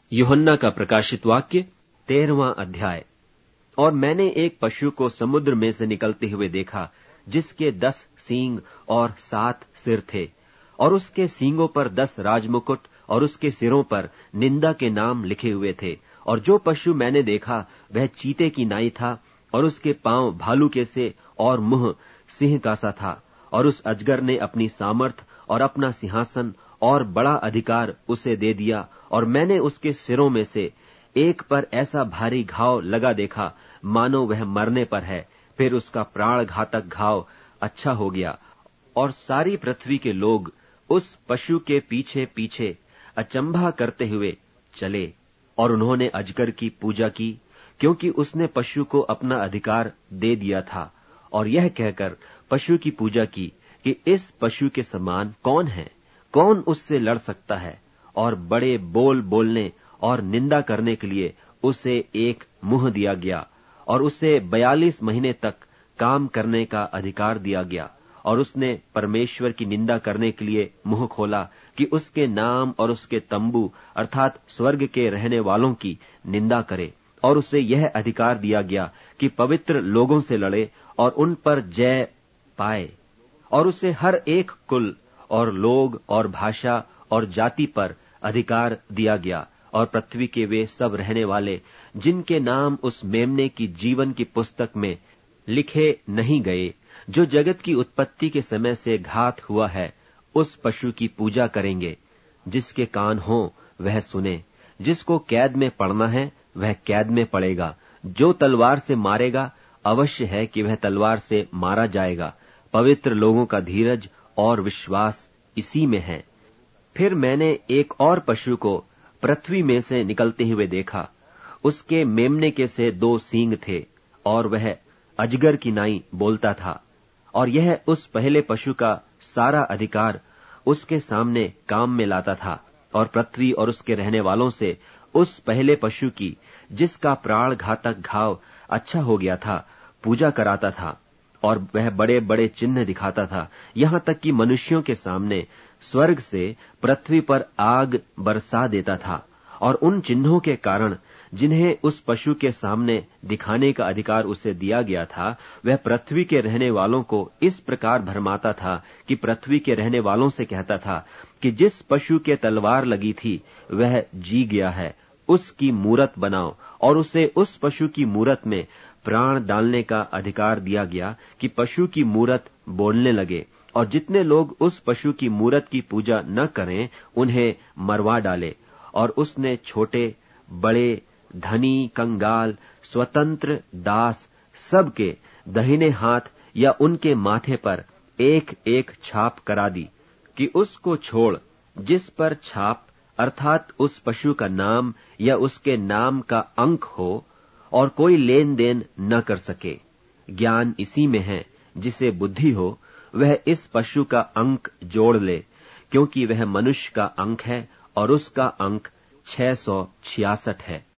यूहन्ना का प्रकाशित वाक्य 13वां अध्याय। और मैंने एक पशु को समुद्र में से निकलते हुए देखा, जिसके 10 सींग और 7 सिर थे, और उसके सींगों पर 10 राजमुकुट और उसके सिरों पर निंदा के नाम लिखे हुए थे। और जो पशु मैंने देखा वह चीते की नाई था, और उसके पांव भालू के से और मुंह सिंह का सा था। और उस अजगर ने अपनी सामर्थ और अपना सिंहासन और बड़ा अधिकार उसे दे दिया। और मैंने उसके सिरों में से एक पर ऐसा भारी घाव लगा देखा, मानो वह मरने पर है। फिर उसका प्राण घातक घाव अच्छा हो गया। और सारी पृथ्वी के लोग उस पशु के पीछे पीछे अचंभा करते हुए चले। और उन्होंने अजगर की पूजा की, क्योंकि उसने पशु को अपना अधिकार दे दिया था। और यह कहकर पशु की पूजा की कि इस पशु के समान कौन है, कौन उससे लड़ सकता है। और बड़े बोल बोलने और निंदा करने के लिए उसे एक मुंह दिया गया, और उसे 42 महीने तक काम करने का अधिकार दिया गया। और उसने परमेश्वर की निंदा करने के लिए मुंह खोला कि उसके नाम और उसके तंबू अर्थात स्वर्ग के रहने वालों की निंदा करे। और उसे यह अधिकार दिया गया कि पवित्र लोगों से लड़े और उन पर जय पाए। और उसे हर एक कुल और लोग और भाषा और जाति पर अधिकार दिया गया। और पृथ्वी के वे सब रहने वाले जिनके नाम उस मेमने की जीवन की पुस्तक में लिखे नहीं गए, जो जगत की उत्पत्ति के समय से घात हुआ है, उस पशु की पूजा करेंगे। जिसके कान हो वह सुने। जिसको कैद में पड़ना है वह कैद में पड़ेगा। जो तलवार से मारेगा अवश्य है कि वह तलवार से मारा जाएगा। पवित्र लोगों का धीरज और विश्वास इसी में है। फिर मैंने एक और पशु को पृथ्वी में से निकलते हुए देखा। उसके मेमने के से 2 सींग थे, और वह अजगर की नाई बोलता था। और यह उस पहले पशु का सारा अधिकार उसके सामने काम में लाता था, और पृथ्वी और उसके रहने वालों से उस पहले पशु की, जिसका प्राण घातक घाव अच्छा हो गया था, पूजा कराता था। और वह बड़े बड़े चिन्ह दिखाता था, यहाँ तक कि मनुष्यों के सामने स्वर्ग से पृथ्वी पर आग बरसा देता था। और उन चिन्हों के कारण जिन्हें उस पशु के सामने दिखाने का अधिकार उसे दिया गया था, वह पृथ्वी के रहने वालों को इस प्रकार भरमाता था कि पृथ्वी के रहने वालों से कहता था कि जिस पशु के तलवार लगी थी वह जी गया है, उसकी मूरत बनाओ। और उसे उस पशु की मूरत में प्राण डालने का अधिकार दिया गया कि पशु की मूरत बोलने लगे। और जितने लोग उस पशु की मूरत की पूजा न करें उन्हें मरवा डाले। और उसने छोटे बड़े, धनी, कंगाल, स्वतंत्र, दास सबके दाहिने हाथ या उनके माथे पर एक एक छाप करा दी कि उसको छोड़ जिस पर छाप अर्थात उस पशु का नाम या उसके नाम का अंक हो, और कोई लेन देन न कर सके। ज्ञान इसी में है, जिसे बुद्धि हो वह इस पशु का अंक जोड़ ले, क्योंकि वह मनुष्य का अंक है और उसका अंक 666 है।